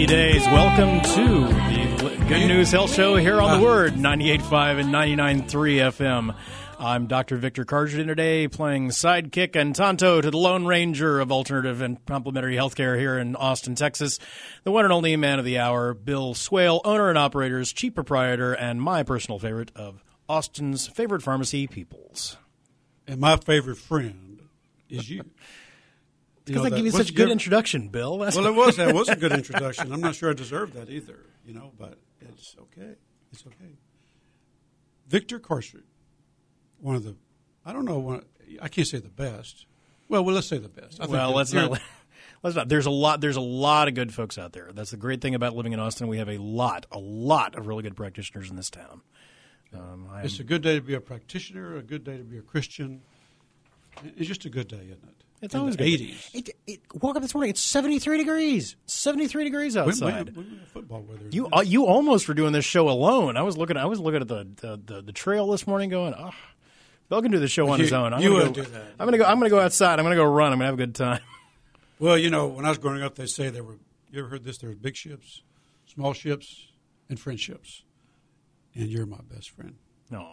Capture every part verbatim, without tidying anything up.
days. Welcome to the Good News Health Show here on The Word, ninety-eight point five and ninety-nine point three F M. I'm Doctor Victor Carjardin today, playing sidekick and Tonto to the Lone Ranger of alternative and complementary healthcare here in Austin, Texas. The one and only man of the hour, Bill Swale, owner and operator, chief proprietor, and my personal favorite of Austin's favorite pharmacy, Peoples. And my favorite friend is you. Because I give you such a good introduction, Bill. That's well, it was. That was a good introduction. I'm not sure I deserved that either, you know, but it's okay. It's okay. Victor Carjardin, one of the, I don't know, one, I can't say the best. Well, well, let's say the best. I well, think let's not. Let's not. There's a lot. There's a lot of good folks out there. That's the great thing about living in Austin. We have a lot, a lot of really good practitioners in this town. Um, it's a good day to be a practitioner. A good day to be a Christian. It's just a good day, isn't it? It's in always the good. eighties. It, it, woke up this morning. It's seventy-three degrees. seventy-three degrees outside. We, we, we football weather. You uh, you almost were doing this show alone. I was looking. I was looking at the the, the, the trail this morning, going, "Oh, Bill can do the show well, on you, his own." I'm you gonna would go, do that. I'm gonna go. I'm gonna go outside. I'm gonna go run. I'm gonna have a good time. Well, you know, when I was growing up, they say there were. You ever heard this? There were big ships, small ships, and friendships. And you're my best friend. No.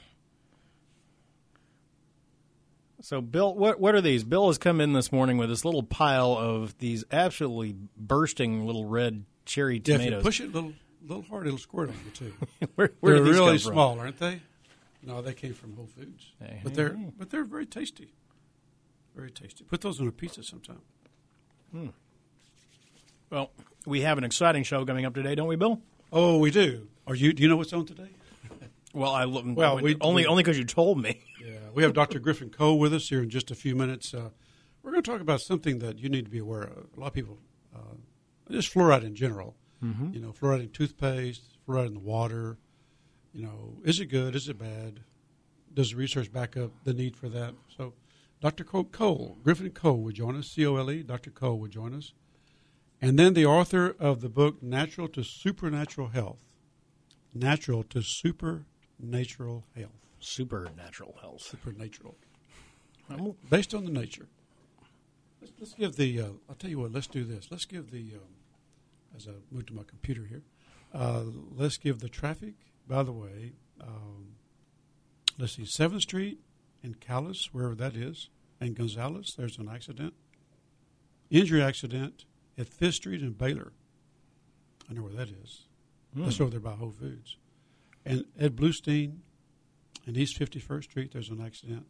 So, Bill, what what are these? Bill has come in this morning with this little pile of these absolutely bursting little red cherry Yeah, tomatoes. if you push it a little, little hard, it'll squirt on you, too. where where they're did these really come from? small, aren't they? No, they came from Whole Foods. Hey, but hey, they're hey. but they're very tasty. Very tasty. Put those on a pizza sometime. Hmm. Well, we have an exciting show coming up today, don't we, Bill? Oh, we do. Are you? Do you know what's on today? Well, I Well, we- only we- only because you told me. Yeah, we have Doctor Griffin Coe with us here in just a few minutes. Uh, we're going to talk about something that you need to be aware of. A lot of people, uh, just fluoride in general. Mm-hmm. You know, fluoride in toothpaste, fluoride in the water. You know, is it good? Is it bad? Does the research back up the need for that? So, Doctor Cole, Cole Griffin Coe would join us. C O L E. Doctor Coe would join us, and then the author of the book "Natural to Supernatural Health." Natural to Supernatural Health. Supernatural health. Supernatural. I'm- Based on the nature. Let's, let's give the, uh, I'll tell you what, let's do this. Let's give the, um, as I move to my computer here, uh, let's give the traffic, by the way, um, let's see, seventh Street in Callis, wherever that is, and Gonzales, there's an accident. Injury accident at Fifth Street in Baylor. I know where that is. Hmm. That's over there by Whole Foods. And Ed Bluestein in East fifty-first Street, there's an accident.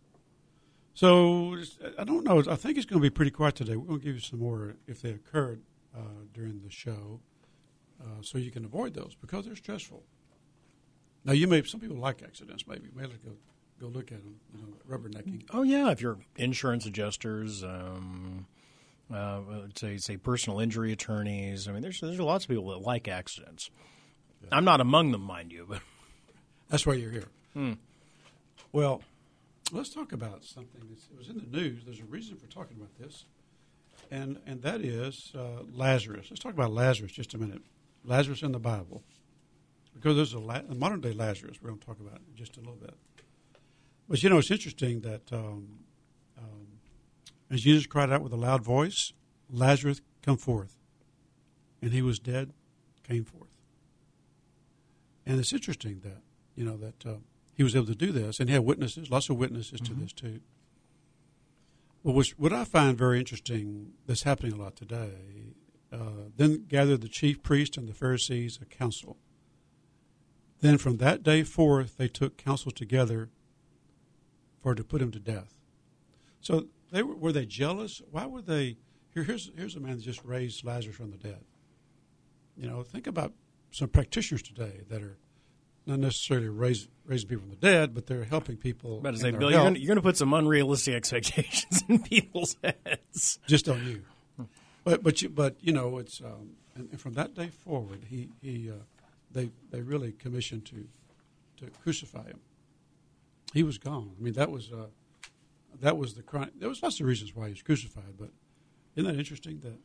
So I don't know. I think it's going to be pretty quiet today. We're going to give you some more if they occurred uh, during the show, uh, so you can avoid those because they're stressful. Now you may. Some people like accidents. Maybe maybe go go look at them. You know, rubbernecking. Oh yeah, if you're insurance adjusters, um, uh, say say personal injury attorneys. I mean, there's there's lots of people that like accidents. Yeah. I'm not among them, mind you, but that's why you're here. Hmm. Well, let's talk about something that was in the news. There's a reason for talking about this, and and that is uh, Lazarus. Let's talk about Lazarus just a minute. Lazarus in the Bible, because there's a, La- a modern day Lazarus we're going to talk about in just a little bit. But you know, it's interesting that um, um, as Jesus cried out with a loud voice, Lazarus, come forth, and he was dead, came forth. And it's interesting that you know that. Uh, He was able to do this, and he had witnesses, lots of witnesses mm-hmm. to this too. But which, what I find very interesting that's happening a lot today, uh, then gathered the chief priest and the Pharisees a council. Then from that day forth, they took counsel together for to put him to death. So they were, were they jealous? Why were they? Here, here's here's a man that just raised Lazarus from the dead. You know, think about some practitioners today that are not necessarily raise, raising people from the dead, but they're helping people. About to in say, their Bill, you're health. going to put some unrealistic expectations in people's heads. Just on you. But but you but you know it's um, and, and from that day forward, he he uh, they they really commissioned to to crucify him. He was gone. I mean that was uh, that was the crime. There was lots of reasons why he was crucified, but isn't that interesting that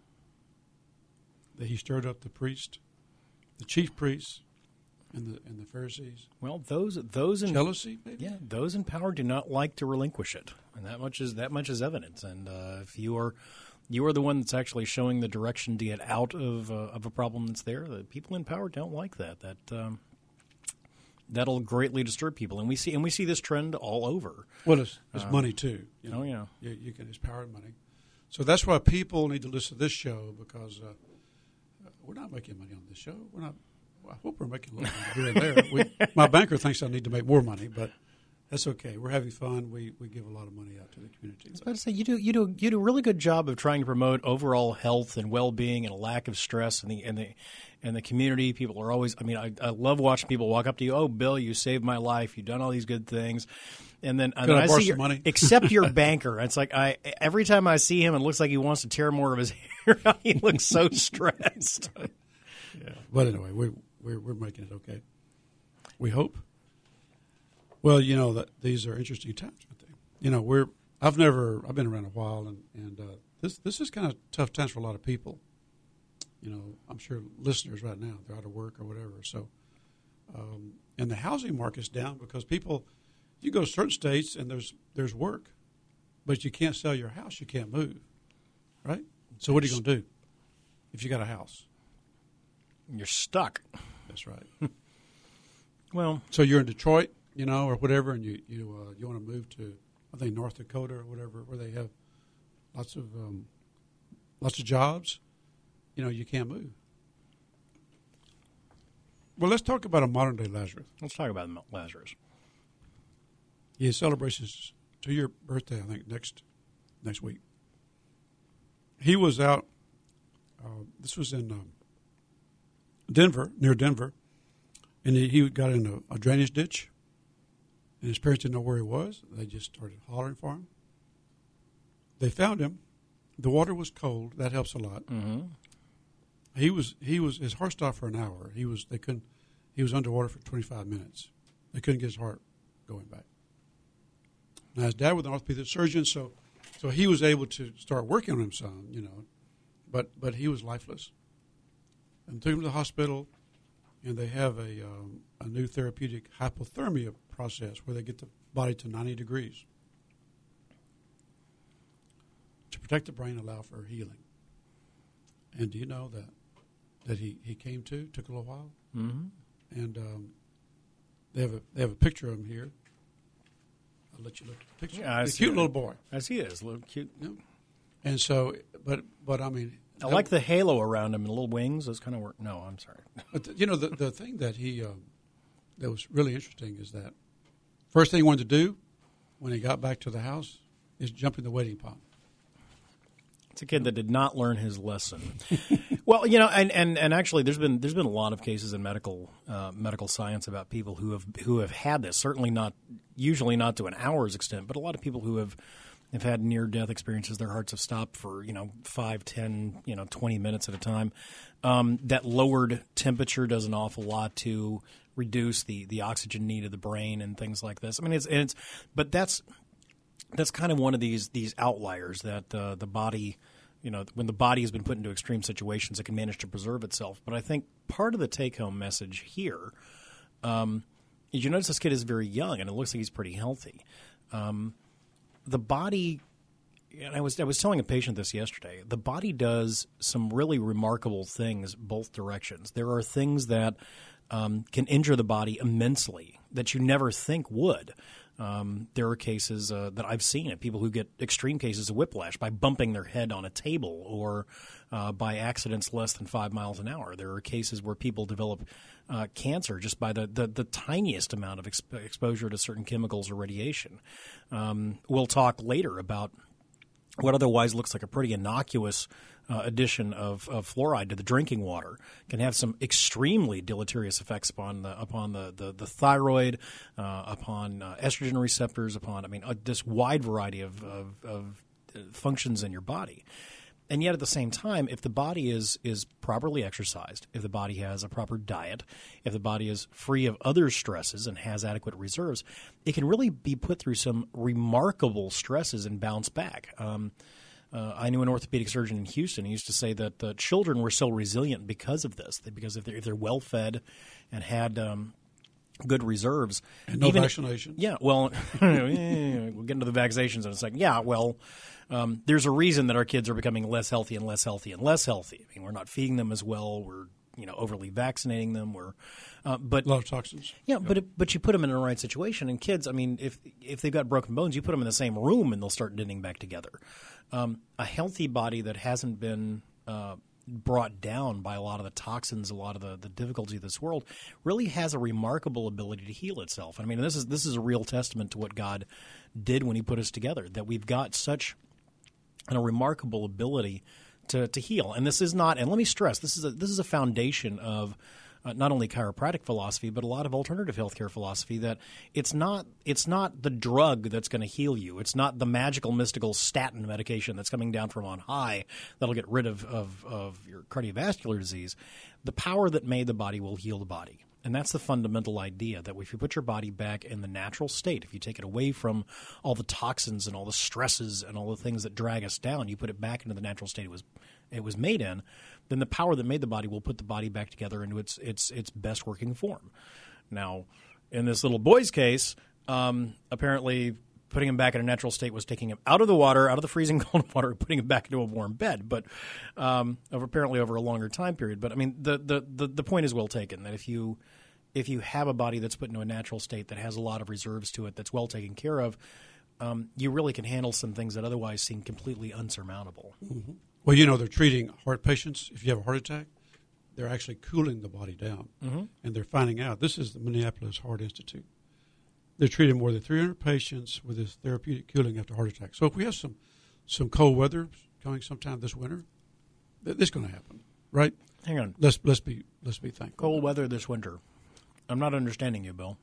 that he stirred up the priest, the chief priests. And the and the Pharisees. Well, those those in jealousy, maybe? Yeah, those in power do not like to relinquish it, and that much is that much is evidence. And uh, if you are you are the one that's actually showing the direction to get out of uh, of a problem that's there. The people in power don't like that. That um, that'll greatly disturb people, and we see and we see this trend all over. Well, it's, it's Um, money too. You know? Oh yeah, You, you can, it's power and money. So that's why people need to listen to this show, because uh, we're not making money on this show. We're not. Well, I hope we're making a little money here and there. We, my banker thinks I need to make more money, but that's okay. We're having fun. We we give a lot of money out to the community. I was about to say you do you do you do a really good job of trying to promote overall health and well being and a lack of stress in the in the in the community. People are always. I mean, I, I love watching people walk up to you. Oh, Bill, you saved my life. You've done all these good things. And then, and Could then I I borrow see some your, money? except your banker. It's like I every time I see him, it looks like he wants to tear more of his hair out. He looks so stressed. Yeah. But anyway, we we're we're making it okay. We hope. Well, you know that these are interesting times. I think. You know, we're I've never I've been around a while, and and uh, this this is kind of tough times for a lot of people. You know, I'm sure listeners right now, they're out of work or whatever. So, um, and the housing market's down because people. You go to certain states and there's there's work, but you can't sell your house. You can't move, right? So what are you going to do if you got a house? You're stuck. That's right. Well, So you're in Detroit, you know, or whatever, and you you uh, you want to move to I think North Dakota or whatever, where they have lots of um, lots of jobs. You know, you can't move. Well, let's talk about a modern day Lazarus. let's talk about Lazarus. He celebrates his two-year birthday, I think, next next week. He was out, uh, this was in um, Denver, near Denver, and he, he got in a, a drainage ditch, and his parents didn't know where he was. They just started hollering for him. They found him. The water was cold. That helps a lot. Mm-hmm. He was he was his heart stopped for an hour. He was they couldn't he was underwater for twenty-five minutes. They couldn't get his heart going back. Now, his dad was an orthopedic surgeon, so so he was able to start working on him some, you know, but but he was lifeless. And took him to the hospital, and they have a um, a new therapeutic hypothermia process where they get the body to ninety degrees to protect the brain, allow for healing. And do you know that that he, he came to? Took a little while, Mm-hmm. and um, they have a they have a picture of him here. I'll let you look at the picture. Yeah, I a see cute it. little boy. As he is, a little cute. Yeah. And so, but but I mean, I like the halo around him and little wings. Those kind of work. No, I'm sorry. But the, you know, the the thing that he um, that was really interesting is that first thing he wanted to do when he got back to the house is jump in the wading pond. It's a kid that did not learn his lesson. Well, you know, and, and, and actually, there's been there's been a lot of cases in medical uh, medical science about people who have who have had this. Certainly not, usually not to an hour's extent, but a lot of people who have have had near death experiences. Their hearts have stopped for you know five, ten, you know, twenty minutes at a time. Um, that lowered temperature does an awful lot to reduce the the oxygen need of the brain and things like this. I mean, it's and it's but that's. That's kind of one of these these outliers that uh, the body, you know, when the body has been put into extreme situations, it can manage to preserve itself. But I think part of the take-home message here um, is you notice this kid is very young, and it looks like he's pretty healthy. Um, the body, and I was I was telling a patient this yesterday, the body does some really remarkable things both directions. There are things that um, can injure the body immensely that you never think would. Um, there are cases uh, that I've seen of people who get extreme cases of whiplash by bumping their head on a table or uh, by accidents less than five miles an hour. There are cases where people develop uh, cancer just by the, the, the tiniest amount of exp- exposure to certain chemicals or radiation. Um, we'll talk later about what otherwise looks like a pretty innocuous uh, addition of, of fluoride to the drinking water can have some extremely deleterious effects upon the upon the the, the thyroid, uh, upon uh, estrogen receptors, upon I mean uh, this wide variety of, of, of functions in your body. And yet at the same time, if the body is is properly exercised, if the body has a proper diet, if the body is free of other stresses and has adequate reserves, it can really be put through some remarkable stresses and bounce back. Um, uh, I knew an orthopedic surgeon in Houston. He used to say that uh, children were so resilient because of this, because if they're, if they're well fed and had um, good reserves. And no even, vaccination. Yeah, well, we'll get into the vaccinations in a second. Yeah, well, Um, there's a reason that our kids are becoming less healthy and less healthy and less healthy. I mean, we're not feeding them as well. We're you know overly vaccinating them. We're uh, but a lot of toxins. Yeah, yeah. but it, but you put them in the right situation, and kids. I mean, if if they've got broken bones, you put them in the same room, and they'll start knitting back together. Um, a healthy body that hasn't been uh, brought down by a lot of the toxins, a lot of the, the difficulty of this world, really has a remarkable ability to heal itself. I mean, this is this is a real testament to what God did when He put us together. That we've got such a remarkable ability to to heal, and this is not. And let me stress, this is a, this is a foundation of. Uh, not only chiropractic philosophy, but a lot of alternative healthcare philosophy. That it's not it's not the drug that's going to heal you. It's not the magical, mystical statin medication that's coming down from on high that'll get rid of, of, of your cardiovascular disease. The power that made the body will heal the body. And that's the fundamental idea, that if you put your body back in the natural state, if you take it away from all the toxins and all the stresses and all the things that drag us down, you put it back into the natural state it was it was made in, then the power that made the body will put the body back together into its its its best working form. Now, in this little boy's case, um, apparently putting him back in a natural state was taking him out of the water, out of the freezing cold water, putting him back into a warm bed, but um, over, apparently over a longer time period. But I mean, the, the, the, the point is well taken, that if you if you have a body that's put into a natural state that has a lot of reserves to it, that's well taken care of, um, you really can handle some things that otherwise seem completely unsurmountable. Mm-hmm. Well, you know, they're treating heart patients. If you have a heart attack, they're actually cooling the body down. Mm-hmm. And they're finding out, this is the Minneapolis Heart Institute. They're treating more than three hundred patients with this therapeutic cooling after heart attack. So if we have some, some cold weather coming sometime this winter, th- this is going to happen, right? Hang on. Let's let's be let's be thankful. Cold weather this winter. I'm not understanding you, Bill.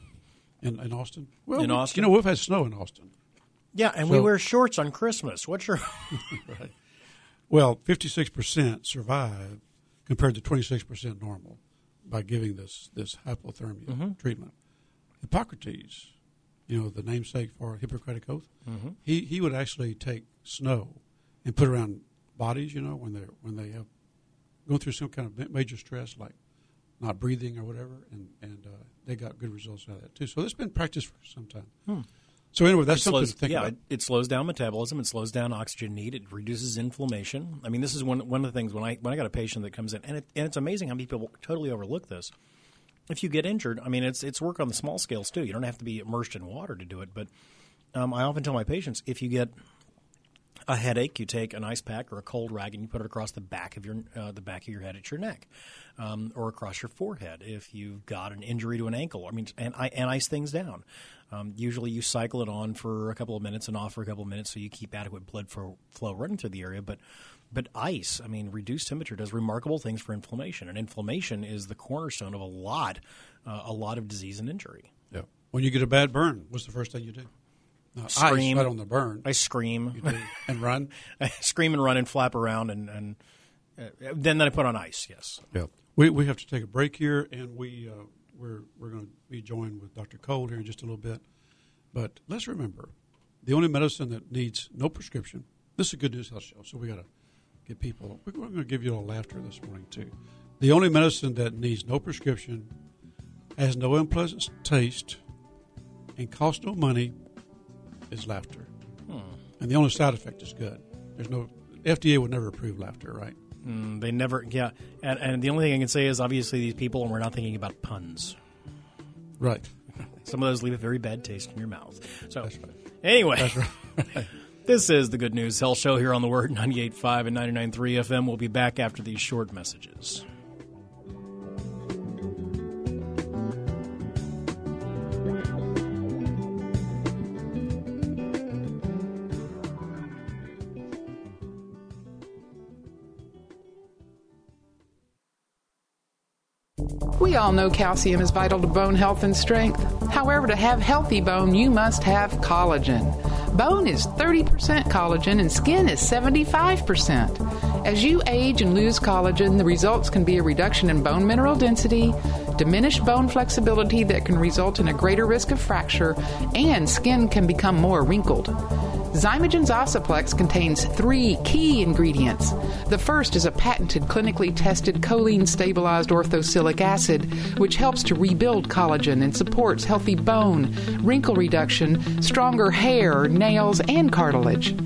In, in Austin? Well, in we, Austin? You know, we've had snow in Austin. Yeah, and so, we wear shorts on Christmas. What's your... Right. Well, fifty-six percent survive compared to twenty-six percent normal by giving this, this hypothermia mm-hmm. treatment. Hippocrates, you know, the namesake for Hippocratic Oath, mm-hmm. he, he would actually take snow and put it around bodies, you know, when they're when they have going through some kind of major stress like not breathing or whatever, and, and uh, they got good results out of that too. So it's been practiced for some time. Hmm. So anyway, that's it something slows, to think yeah, about. It, it slows down metabolism. It slows down oxygen need. It reduces inflammation. I mean, this is one one of the things when I when I got a patient that comes in, and it, and it's amazing how many people totally overlook this. If you get injured, I mean, it's it's work on the small scales too. You don't have to be immersed in water to do it. But um, I often tell my patients, if you get a headache, you take an ice pack or a cold rag and you put it across the back of your uh, the back of your head at your neck, um, or across your forehead. If you've got an injury to an ankle, I mean, and, and ice things down. Um, usually, you cycle it on for a couple of minutes and off for a couple of minutes, so you keep adequate blood flow, flow running through the area. But but ice, I mean, reduced temperature does remarkable things for inflammation, and inflammation is the cornerstone of a lot uh, a lot of disease and injury. Yeah. When you get a bad burn, what's the first thing you do? Not scream. Ice right on the burn. I scream. You do. And run? I scream and run and flap around, and, and uh, then, then I put on ice, yes. Yeah. We we have to take a break here, and we, uh, we're, we're going to be joined with Doctor Cole here in just a little bit. But let's remember, the only medicine that needs no prescription, this is a Good News Health Show, so we got to get people, we're going to give you a little laughter this morning, too. The only medicine that needs no prescription, has no unpleasant taste, and costs no money is laughter. Hmm. And the only side effect is good. There's no, F D A would never approve laughter, right? Mm, they never, yeah. And, and the only thing I can say is obviously these people, and we're not thinking about puns. Right. Some of those leave a very bad taste in your mouth. So, That's right. Anyway, That's right. This is the Good News Health Show here on the Word, ninety-eight point five and ninety-nine point three F M. We'll be back after these short messages. We all know calcium is vital to bone health and strength. However, to have healthy bone, you must have collagen. Bone is thirty percent collagen and skin is seventy-five percent. As you age and lose collagen, the results can be a reduction in bone mineral density, diminished bone flexibility that can result in a greater risk of fracture, and skin can become more wrinkled. Zymogen's Osiplex contains three key ingredients. The first is a patented, clinically tested choline-stabilized orthosilic acid, which helps to rebuild collagen and supports healthy bone, wrinkle reduction, stronger hair, nails, and cartilage.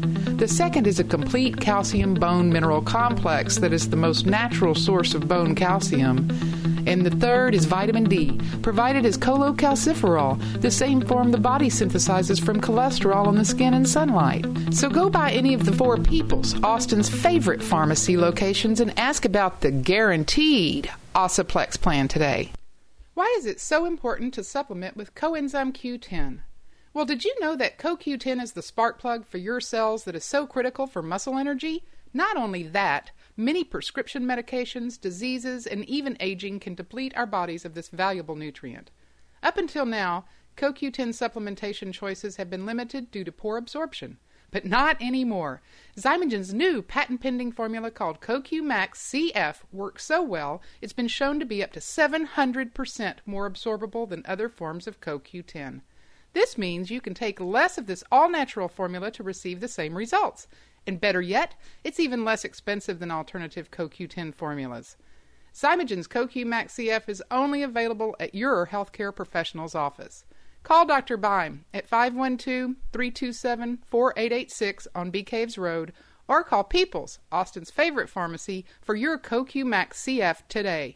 The second is a complete calcium bone mineral complex that is the most natural source of bone calcium. And the third is vitamin D, provided as cholecalciferol, the same form the body synthesizes from cholesterol in the skin and sunlight. So go by any of the four Peoples, Austin's favorite pharmacy locations, and ask about the guaranteed Osiplex plan today. Why is it so important to supplement with coenzyme Q ten? Well, did you know that Co Q ten is the spark plug for your cells that is so critical for muscle energy? Not only that, many prescription medications, diseases, and even aging can deplete our bodies of this valuable nutrient. Up until now, Co Q ten supplementation choices have been limited due to poor absorption. But not anymore. Zymogen's new patent-pending formula called Co Q Max C F works so well, it's been shown to be up to seven hundred percent more absorbable than other forms of Co Q ten. This means you can take less of this all-natural formula to receive the same results. And better yet, it's even less expensive than alternative Co Q ten formulas. Zymogen's Co Q Max C F is only available at your healthcare professional's office. Call Doctor Bime at five one two, three two seven, four eight eight six on Bee Caves Road, or call Peoples, Austin's favorite pharmacy, for your Co Q Max C F today.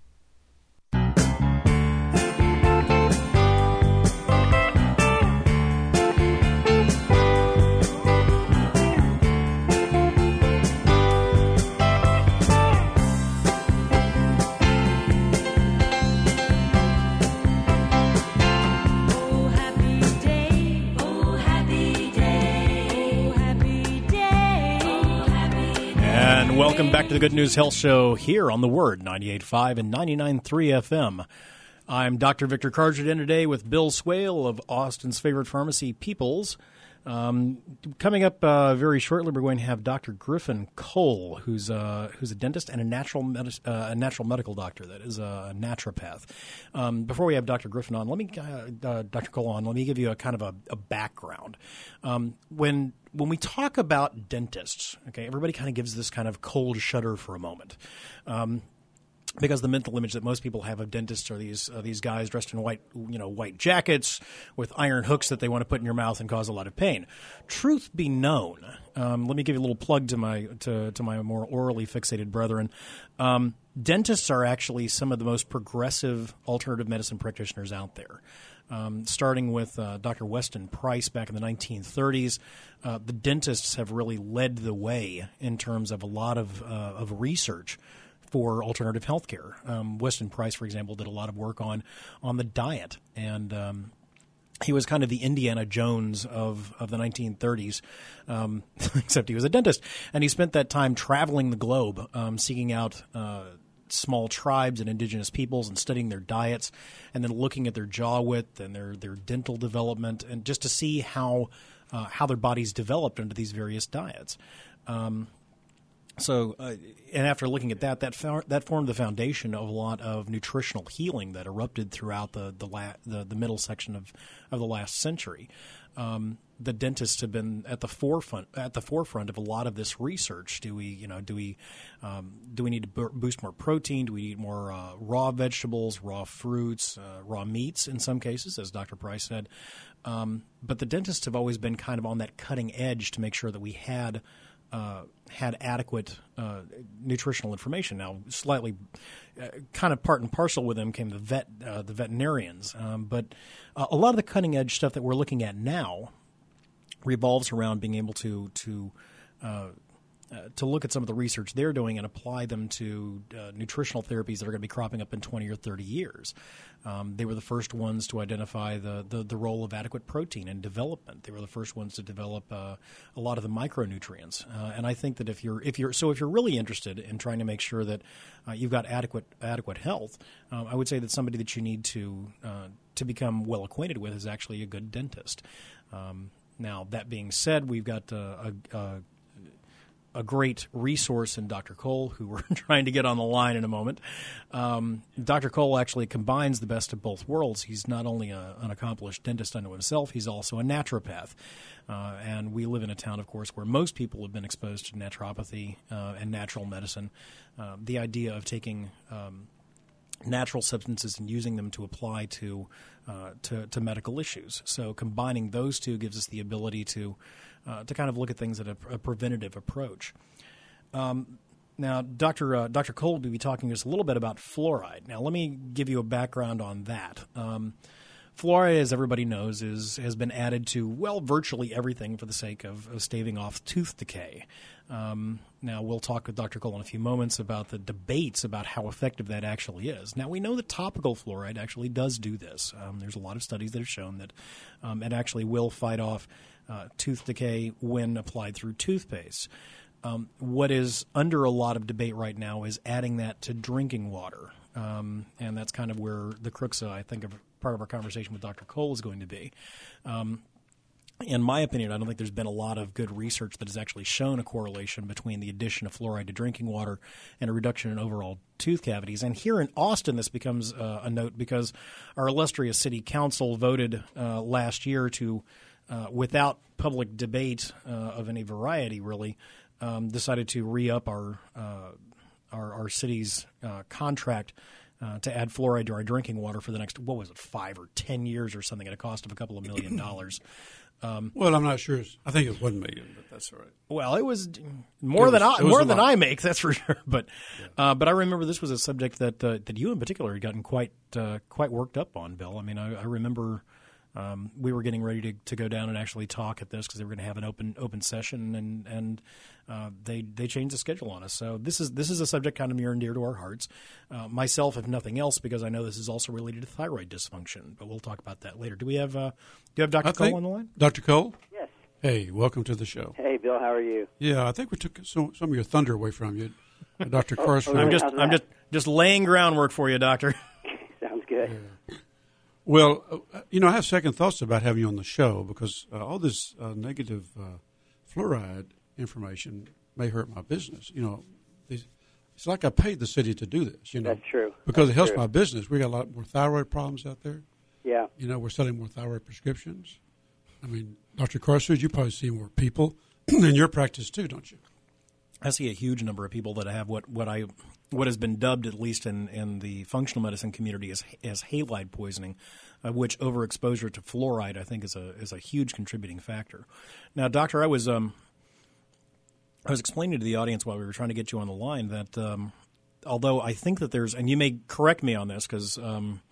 Welcome back to the Good News Health Show here on The Word, ninety-eight point five and ninety-nine point three F M. I'm Doctor Victor Carjardin today with Bill Swale of Austin's favorite pharmacy, Peoples. Um, coming up uh, very shortly, we're going to have Doctor Griffin Cole, who's uh, who's a dentist and a natural med- uh, a natural medical doctor. That is a naturopath. Um, before we have Doctor Griffin on, let me uh, uh, Doctor Cole on. Let me give you a kind of a, a background. Um, when when we talk about dentists, okay, everybody kind of gives this kind of cold shudder for a moment. Um, Because the mental image that most people have of dentists are these uh, these guys dressed in white, you know, white jackets with iron hooks that they want to put in your mouth and cause a lot of pain. Truth be known, um, let me give you a little plug to my to, to my more orally fixated brethren. Um, dentists are actually some of the most progressive alternative medicine practitioners out there. Um, starting with uh, Doctor Weston Price back in the nineteen thirties, uh, the dentists have really led the way in terms of a lot of uh, of research for alternative healthcare. Um, Weston Price, for example, did a lot of work on on the diet, and um, he was kind of the Indiana Jones of, of the nineteen thirties, um, except he was a dentist. And he spent that time traveling the globe, um, seeking out uh, small tribes and indigenous peoples and studying their diets, and then looking at their jaw width and their, their dental development, and just to see how uh, how their bodies developed under these various diets. Um, So, uh, and after looking at that, that found, that formed the foundation of a lot of nutritional healing that erupted throughout the the la- the, the middle section of, of the last century. Um, the dentists have been at the forefront at the forefront of a lot of this research. Do we, you know, do we um, do we need to b- boost more protein? Do we need more uh, raw vegetables, raw fruits, uh, raw meats in some cases, as Doctor Price said? Um, but the dentists have always been kind of on that cutting edge to make sure that we had. Uh, had adequate uh, nutritional information. Now, slightly, uh, kind of part and parcel with them came the vet, uh, the veterinarians. Um, but uh, a lot of the cutting edge stuff that we're looking at now revolves around being able to to uh, uh, to look at some of the research they're doing and apply them to uh, nutritional therapies that are going to be cropping up in twenty or thirty years. Um, they were the first ones to identify the, the, the role of adequate protein in development. They were the first ones to develop uh, a lot of the micronutrients. Uh, and I think that if you're if you're so if you're really interested in trying to make sure that uh, you've got adequate adequate health, um, I would say that somebody that you need to uh, to become well acquainted with is actually a good dentist. Um, now that being said, we've got uh, a, a a great resource in Doctor Cole, who we're trying to get on the line in a moment. Um, Doctor Cole actually combines the best of both worlds. He's not only a, an accomplished dentist unto himself, he's also a naturopath. Uh, and we live in a town, of course, where most people have been exposed to naturopathy uh, and natural medicine. Uh, the idea of taking um, natural substances and using them to apply to, uh, to to medical issues. So combining those two gives us the ability to uh, to kind of look at things at a, a preventative approach. Um, now, Doctor Uh, Doctor Cole will be talking to us a little bit about fluoride. Now, let me give you a background on that. Um, Fluoride, as everybody knows, is has been added to, well, virtually everything for the sake of, of staving off tooth decay. Um, now, we'll talk with Doctor Cole in a few moments about the debates about how effective that actually is. Now, we know that topical fluoride actually does do this. Um, there's a lot of studies that have shown that um, it actually will fight off uh, tooth decay when applied through toothpaste. Um, what is under a lot of debate right now is adding that to drinking water. Um, and that's kind of where the crux, uh, I think, of part of our conversation with Doctor Cole is going to be. Um, in my opinion, I don't think there's been a lot of good research that has actually shown a correlation between the addition of fluoride to drinking water and a reduction in overall tooth cavities. And here in Austin, this becomes uh, a note because our illustrious city council voted uh, last year to, uh, without public debate uh, of any variety, really, um, decided to re-up our uh, our, our city's uh, contract Uh, to add fluoride to our drinking water for the next, what was it, five or ten years or something at a cost of a couple of million dollars. Um, well, I'm not sure. I think it was one million, but that's all right. Well, it was more it than was, I more than lot. I make, that's for sure. But yeah. uh, but I remember this was a subject that uh, that you in particular had gotten quite uh, quite worked up on, Bill. I mean, I, I remember um, we were getting ready to, to go down and actually talk at this because they were going to have an open open session, and and uh, they they changed the schedule on us. So this is this is a subject kind of near and dear to our hearts. Uh, myself, if nothing else, because I know this is also related to thyroid dysfunction. But we'll talk about that later. Do we have uh, do you have Doctor I Cole think, on the line? Doctor Cole? Yes. Hey, welcome to the show. Hey, Bill, how are you? Yeah, I think we took some, some of your thunder away from you, Doctor Carson. oh, I'm really? just How's I'm that? just just laying groundwork for you, Doctor. Sounds good. Yeah. Well, uh, you know, I have second thoughts about having you on the show because uh, all this uh, negative uh, fluoride information may hurt my business. You know, these, it's like I paid the city to do this. You know, That's true. because That's it helps true. my business. We got a lot more thyroid problems out there. Yeah. You know, we're selling more thyroid prescriptions. I mean, Doctor Carson, you probably see more people in your practice too, don't you? I see a huge number of people that have what, what I what has been dubbed, at least in, in the functional medicine community, as as halide poisoning, uh, which overexposure to fluoride I think is a is a huge contributing factor. Now, Doctor, I was um I was explaining to the audience while we were trying to get you on the line that um, although I think that there's, and you may correct me on this because um,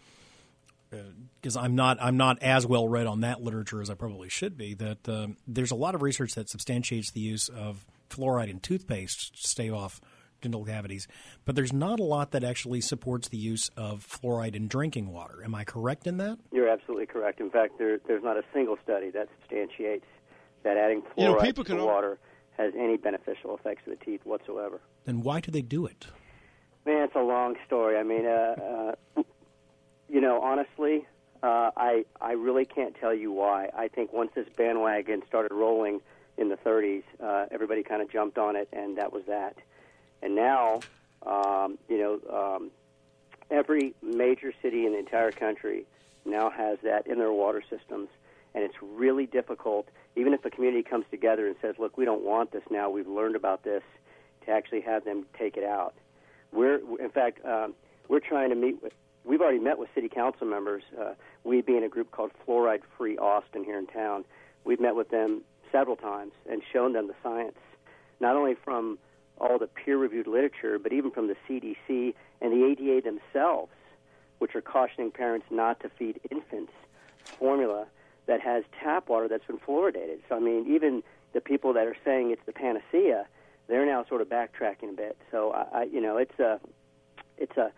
because I'm not I'm not as well read on that literature as I probably should be, that um, there's a lot of research that substantiates the use of fluoride in toothpaste to stave off dental cavities, but there's not a lot that actually supports the use of fluoride in drinking water. Am I correct in that? You're absolutely correct. In fact, there, there's not a single study that substantiates that adding fluoride You know, people to can al- water has any beneficial effects to the teeth whatsoever. Then why do they do it? Man, it's a long story. I mean, uh, uh, you know, honestly, uh, I I really can't tell you why. I think once this bandwagon started rolling in the thirties, uh, everybody kind of jumped on it, and that was that. And now, um, you know, um, every major city in the entire country now has that in their water systems, and it's really difficult, even if the community comes together and says, look, we don't want this now, we've learned about this, to actually have them take it out. We're, in fact, um, we're trying to meet with, we've already met with city council members, uh, we being a group called Fluoride Free Austin here in town. We've met with them several times and shown them the science, not only from all the peer-reviewed literature, but even from the C D C and the A D A themselves, which are cautioning parents not to feed infants formula that has tap water that's been fluoridated. So, I mean, even the people that are saying it's the panacea, they're now sort of backtracking a bit. So, I, I you know, it's a, it's a,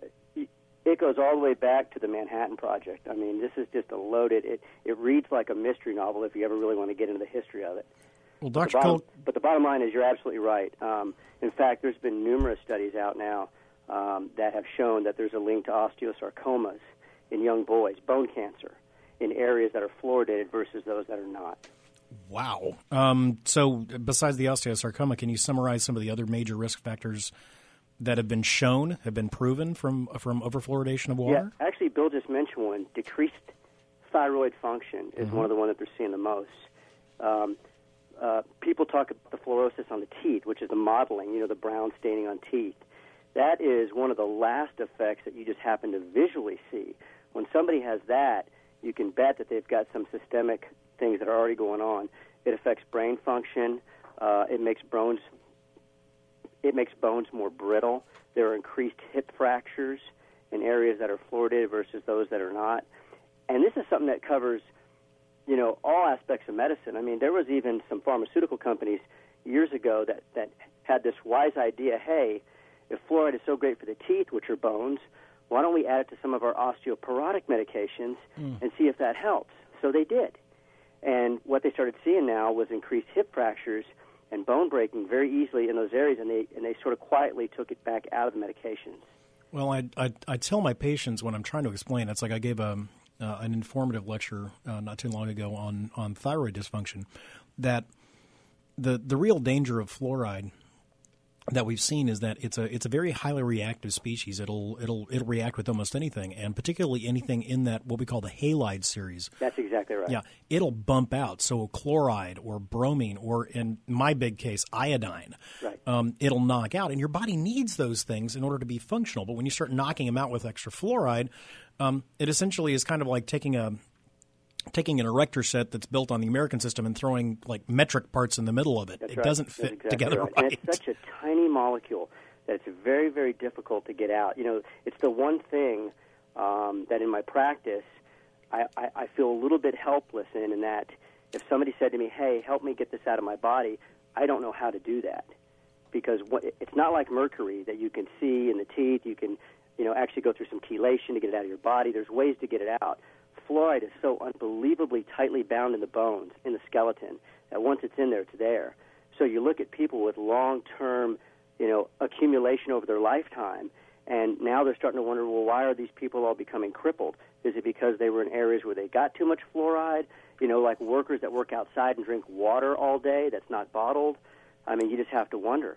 it goes all the way back to the Manhattan Project. I mean, this is just a loaded, it, it reads like a mystery novel if you ever really want to get into the history of it. Well, But Doctor the, bottom, Cole, but the bottom line is you're absolutely right. Um, in fact, there's been numerous studies out now um, that have shown that there's a link to osteosarcomas in young boys, bone cancer, in areas that are fluoridated versus those that are not. wow. Um, so besides the osteosarcoma, can you summarize some of the other major risk factors that have been shown, have been proven from from overfluoridation of water? Yeah, actually, Bill just mentioned one. Decreased thyroid function is mm-hmm. one of the ones that they're seeing the most. Um, uh, people talk about the fluorosis on the teeth, which is the modeling, you know, the brown staining on teeth. That is one of the last effects that you just happen to visually see. When somebody has that, you can bet that they've got some systemic things that are already going on. It affects brain function. Uh, it makes bones it makes bones more brittle. There are increased hip fractures in areas that are fluoridated versus those that are not. And this is something that covers, you know, all aspects of medicine. I mean, there was even some pharmaceutical companies years ago that, that had this wise idea, hey, if fluoride is so great for the teeth, which are bones, why don't we add it to some of our osteoporotic medications mm. and see if that helps? So they did. And what they started seeing now was increased hip fractures and bone breaking very easily in those areas, and they and they sort of quietly took it back out of the medications. Well, I I, I tell my patients when I'm trying to explain, it's like I gave a, uh, an informative lecture uh, not too long ago on, on thyroid dysfunction, that the the real danger of fluoride that we've seen is that it's a it's a very highly reactive species. It'll it'll it'll react with almost anything, and particularly anything in that what we call the halide series. That's exactly right. Yeah, it'll bump out. So chloride or bromine or, in my big case, iodine, right. um, it'll knock out, and your body needs those things in order to be functional. But when you start knocking them out with extra fluoride, um, it essentially is kind of like taking a taking an erector set that's built on the American system and throwing like metric parts in the middle of it. That's it right. doesn't That's fit exactly together right. right. And it's such a tiny molecule that it's very, very difficult to get out. You know, it's the one thing um, that in my practice I, I, I feel a little bit helpless in, in that if somebody said to me, hey, help me get this out of my body, I don't know how to do that. Because what, it's not like mercury that you can see in the teeth. You can, you know, actually go through some chelation to get it out of your body. There's ways to get it out. Fluoride is so unbelievably tightly bound in the bones, in the skeleton, that once it's in there, it's there. So you look at people with long-term, you know, accumulation over their lifetime, and now they're starting to wonder, well, why are these people all becoming crippled? Is it because they were in areas where they got too much fluoride? You know, like workers that work outside and drink water all day that's not bottled? I mean, you just have to wonder.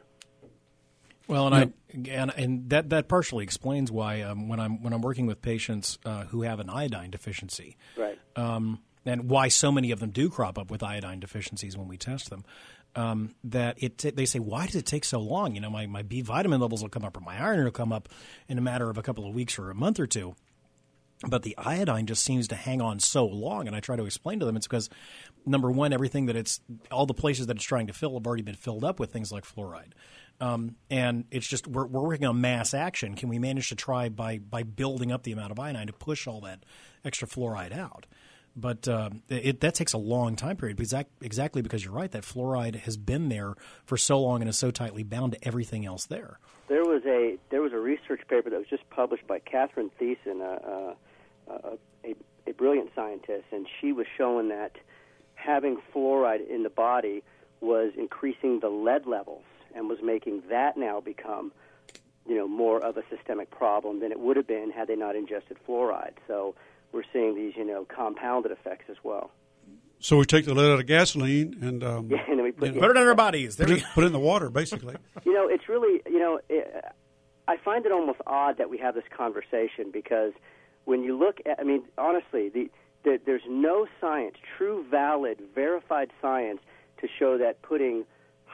Well, and I and, and that, that partially explains why um, when I'm when I'm working with patients uh, who have an iodine deficiency, right, um, and why so many of them do crop up with iodine deficiencies when we test them. Um, that it t- they say, why does it take so long? You know, my, my B vitamin levels will come up or my iron will come up in a matter of a couple of weeks or a month or two. But the iodine just seems to hang on so long, and I try to explain to them it's because, number one, everything that it's – all the places that it's trying to fill have already been filled up with things like fluoride. Um, and it's just we're, we're working on mass action. Can we manage to try by, by building up the amount of iodine to push all that extra fluoride out? But uh, it, that takes a long time period, exact, exactly because you're right, that fluoride has been there for so long and is so tightly bound to everything else there. There was a there was a research paper that was just published by Catherine Thiessen, a, a, a, a brilliant scientist, and she was showing that having fluoride in the body was increasing the lead levels and was making that now become, you know, more of a systemic problem than it would have been had they not ingested fluoride. So we're seeing these, you know, compounded effects as well. So we take the lead out of gasoline and, um, yeah, and then we put, you know, put it in our bodies. Put it, put it in the water, basically. You know, it's really, you know, it, I find it almost odd that we have this conversation because when you look at, I mean, honestly, the, the there's no science, true, valid, verified science to show that putting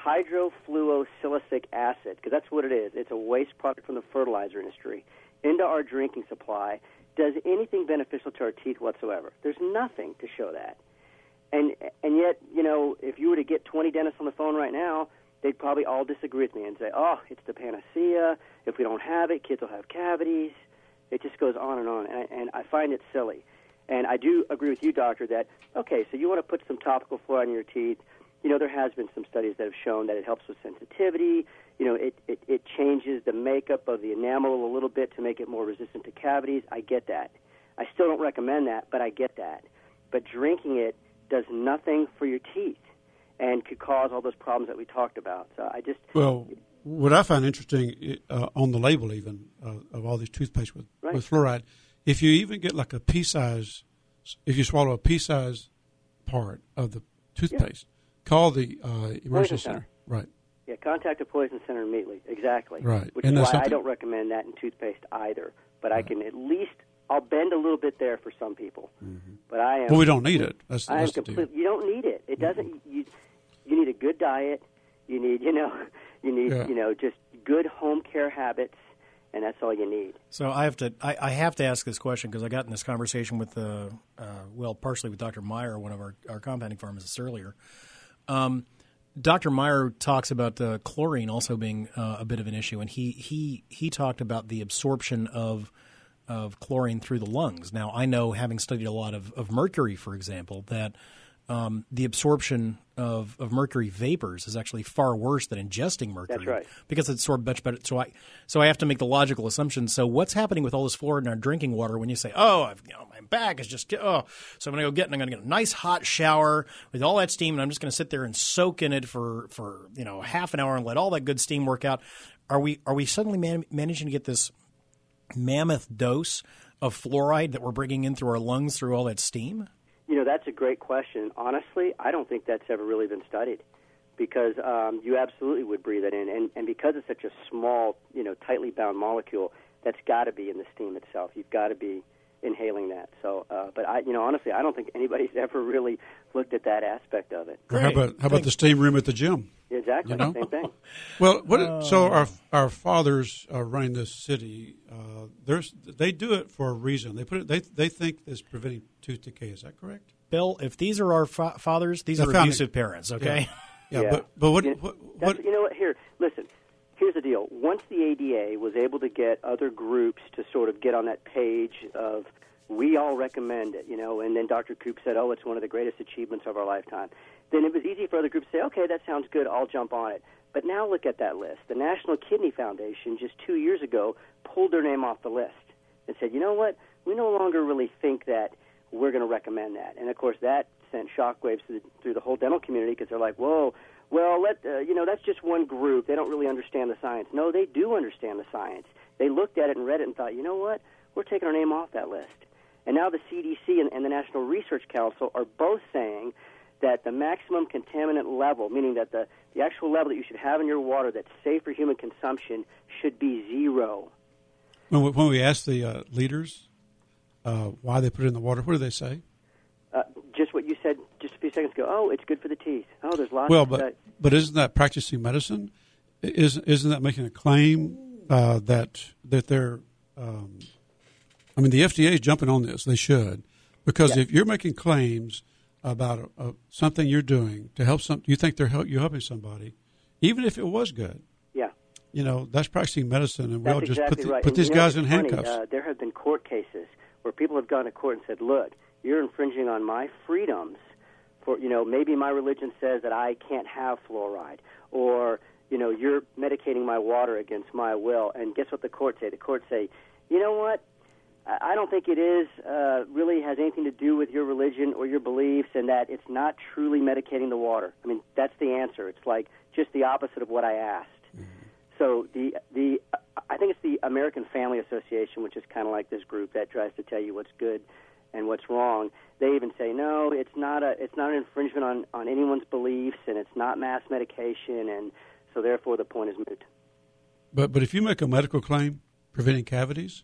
hydrofluosilicic acid, because that's what it is, it's a waste product from the fertilizer industry, into our drinking supply does anything beneficial to our teeth whatsoever. There's nothing to show that. And and yet, you know, if you were to get twenty dentists on the phone right now, they'd probably all disagree with me and say, oh, it's the panacea. If we don't have it, kids will have cavities. It just goes on and on, and I, and I find it silly. And I do agree with you, doctor, that, okay, so you want to put some topical fluoride in your teeth. You know, there has been some studies that have shown that it helps with sensitivity. You know, it, it, it changes the makeup of the enamel a little bit to make it more resistant to cavities. I get that. I still don't recommend that, but I get that. But drinking it does nothing for your teeth and could cause all those problems that we talked about. So I just... Well, what I find interesting uh, on the label even uh, of all these toothpaste with, right. with fluoride, if you even get like a pea-size, if you swallow a pea-size part of the toothpaste, yeah. call the uh, emergency center. Right. Yeah, contact the poison center immediately. Exactly. Right. Which and is why something? I don't recommend that in toothpaste either. But right. I can at least... I'll bend a little bit there for some people, mm-hmm. but I am. Well, we don't need it. That's, I that's am the complete. You don't need it. It doesn't. Mm-hmm. You you need a good diet. You need you know you need yeah. you know just good home care habits, and that's all you need. So I have to I, I have to ask this question because I got in this conversation with the uh, well, partially with Doctor Meyer, one of our, our compounding pharmacists earlier. Um, Doctor Meyer talks about uh, chlorine also being uh, a bit of an issue, and he he he talked about the absorption of of chlorine through the lungs. Now, I know, having studied a lot of, of mercury, for example, that um, the absorption of, of mercury vapors is actually far worse than ingesting mercury. That's right. Because it's absorbed much better. So I so I have to make the logical assumption. So what's happening with all this fluoride in our drinking water when you say, oh, I've, you know, my back is just, oh, so I'm going to go get, and I'm going to get a nice hot shower with all that steam, and I'm just going to sit there and soak in it for, for, you know, half an hour and let all that good steam work out. Are we, are we suddenly man- managing to get this mammoth dose of fluoride that we're bringing in through our lungs through all that steam? You know, that's a great question. Honestly, I don't think that's ever really been studied because um, you absolutely would breathe it in. And, and because it's such a small, you know, tightly bound molecule, that's got to be in the steam itself. You've got to be inhaling that. So, uh, but I, you know, honestly, I don't think anybody's ever really looked at that aspect of it. Or how about how about the steam room at the gym? Exactly, You know? same thing. Well, what? So our our fathers uh, running this city, uh, there's they do it for a reason. They put it. They they think it's preventing tooth decay. Is that correct? Bill, if these are our fa- fathers, these The are founding- abusive parents, okay? Yeah, Yeah. but but what? You know, what, that's, what you know what? Here, listen. Here's the deal. Once the A D A was able to get other groups to sort of get on that page of we all recommend it, you know, and then Doctor Koop said, oh, it's one of the greatest achievements of our lifetime, then it was easy for other groups to say, okay, that sounds good, I'll jump on it. But now look at that list. The National Kidney Foundation just two years ago pulled their name off the list and said, you know what, we no longer really think that we're going to recommend that. And, of course, that sent shockwaves through the, through the whole dental community because they're like, whoa, well, let uh, you know, that's just one group. They don't really understand the science. No, they do understand the science. They looked at it and read it and thought, you know what, we're taking our name off that list. And now the C D C and, and the National Research Council are both saying that the maximum contaminant level, meaning that the, the actual level that you should have in your water that's safe for human consumption, should be zero. when we, when we ask the uh, leaders uh, why they put it in the water, what do they say? Uh, just what you said just a few seconds ago. Oh, it's good for the teeth. Oh, there's lots Well, of but that. but isn't that practicing medicine? Isn't isn't that making a claim uh, that that they're? Um, I mean, the F D A is jumping on this. They should, because Yeah. if you're making claims about a, a, something you're doing to help some, you think they're help, you're helping somebody, even if it was good. Yeah. You know, that's practicing medicine, and we That's all just exactly put the, right. put And these you know, guys in it's funny, handcuffs. Uh, there have been court cases where people have gone to court and said, look, you're infringing on my freedoms. For, you know, maybe my religion says that I can't have fluoride, or, you know, you're medicating my water against my will. And guess what the courts say? The courts say, you know what? I don't think it is uh, really has anything to do with your religion or your beliefs, and that it's not truly medicating the water. I mean, that's the answer. It's like just the opposite of what I asked. Mm-hmm. So the the I think it's the American Family Association, which is kind of like this group that tries to tell you what's good and what's wrong. They even say no, it's not a it's not an infringement on, on anyone's beliefs, and it's not mass medication, and so therefore the point is moot. But but if you make a medical claim preventing cavities.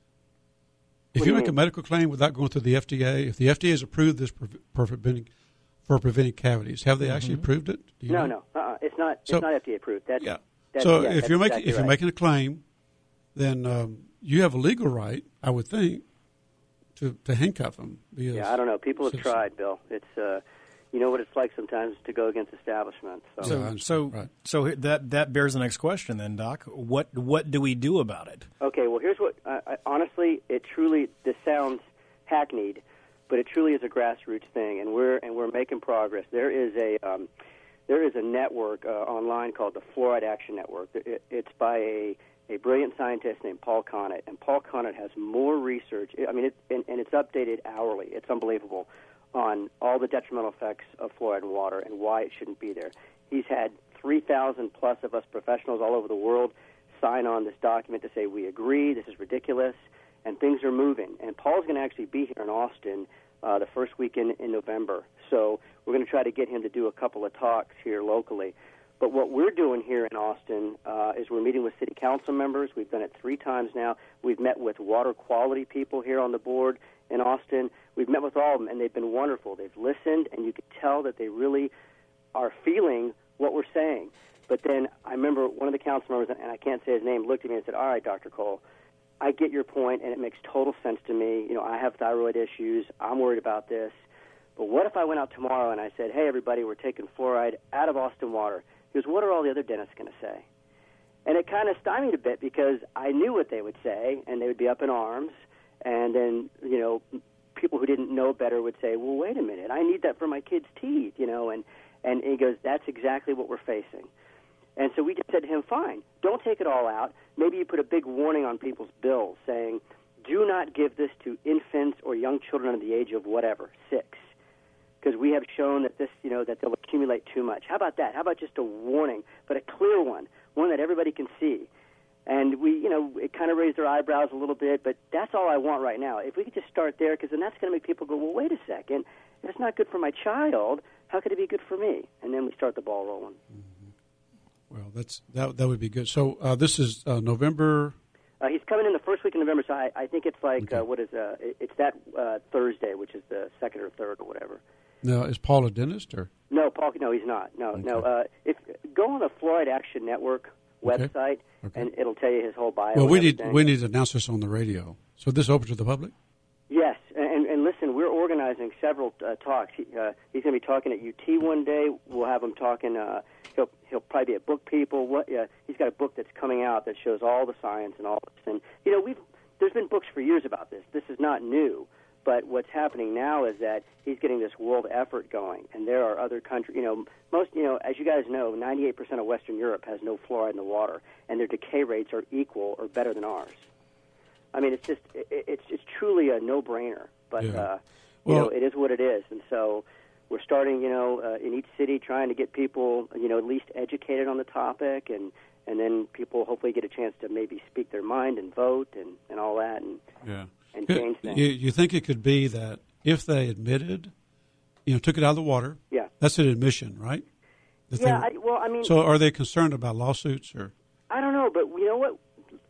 If What you do you make a mean? medical claim without going through the F D A, if the F D A has approved this for, for preventing for preventing cavities, have they Mm-hmm. actually approved it? Do you No, know? no, uh-uh. it's not. So- it's not F D A approved. That's, Yeah. That's, So yeah, if that's you're making exactly if you're right. making a claim, then um, you have a legal right, I would think, to, to handcuff them. Because Yeah, I don't know. People have citizen. tried, Bill. It's uh, you know what it's like sometimes to go against establishment. So, So, Yeah, I so, understand. Right. so that that bears the next question, then, Doc. What what do we do about it? okay, well, here's what. Uh, I, honestly, it truly this sounds hackneyed, but it truly is a grassroots thing, and we're and we're making progress. There is a um, there is a network uh, online called the Fluoride Action Network. It, it's by a a brilliant scientist named Paul Connett, and Paul Connett has more research. I mean, it, and, and it's updated hourly. It's unbelievable on all the detrimental effects of fluoride in water and why it shouldn't be there. He's had three thousand plus of us professionals all over the world sign on this document to say we agree, this is ridiculous, and things are moving. And Paul's going to actually be here in Austin uh, the first weekend in November. So we're going to try to get him to do a couple of talks here locally. But what we're doing here in Austin uh, is we're meeting with city council members. We've done it three times now. We've met with water quality people here on the board in Austin. We've met with all of them, and they've been wonderful. They've listened, and you can tell that they really are feeling what we're saying. But then I remember one of the council members, and I can't say his name, looked at me and said, all right, Doctor Cole, I get your point, and it makes total sense to me. You know, I have thyroid issues. I'm worried about this. But what if I went out tomorrow and I said, hey, everybody, we're taking fluoride out of Austin water? He goes, what are all the other dentists going to say? And it kind of stymied a bit because I knew what they would say, and they would be up in arms. And then, you know, people who didn't know better would say, well, wait a minute, I need that for my kids' teeth, you know. And, and he goes, that's exactly what we're facing. And so we just said to him, fine, don't take it all out. Maybe you put a big warning on people's bills saying, do not give this to infants or young children under the age of whatever, six. Because we have shown that this, you know, that they'll accumulate too much. How about that? How about just a warning, but a clear one, one that everybody can see? And we, you know, it kind of raised their eyebrows a little bit, but that's all I want right now. If we could just start there, because then that's going to make people go, well, wait a second. If it's not good for my child, how could it be good for me? And then we start the ball rolling. Mm-hmm. Well, that's that. That would be good. So uh, this is uh, November. Uh, he's coming in the first week in November, so I, I think it's like Okay. uh, what is uh, it- it's that uh, Thursday, which is the second or third or whatever. Now, is Paul a dentist or? No, Paul. No, he's not. No, Okay. no. Uh, if go on the Fluoride Action Network Okay. website, Okay. and it'll tell you his whole bio. Well, we and need everything. we need to announce this on the radio. So this open to the public. Yes, and, and listen, we're organizing several uh, talks. He, uh, he's going to be talking at U T one day. We'll have him talking. Uh, he'll he'll probably be at Book People. What? Uh, he's got a book that's coming out that shows all the science and all this. And you know, we've there's been books for years about this. This is not new. But what's happening now is that he's getting this world effort going, and there are other countries. You know, most. You know, as you guys know, ninety-eight percent of Western Europe has no fluoride in the water, and their decay rates are equal or better than ours. I mean, it's just it, it's it's truly a no-brainer. But Yeah. uh, you Well- know, it is what it is, and so we're starting. You know, uh, in each city, trying to get people, you know, at least educated on the topic, and and then people hopefully get a chance to maybe speak their mind and vote and, and all that, and Yeah. and change You, things. you think it could be that if they admitted, you know, took it out of the water? Yeah. That's an admission, right? That Yeah. they- I, well, I mean, so are they concerned about lawsuits or? I don't know, but you know what?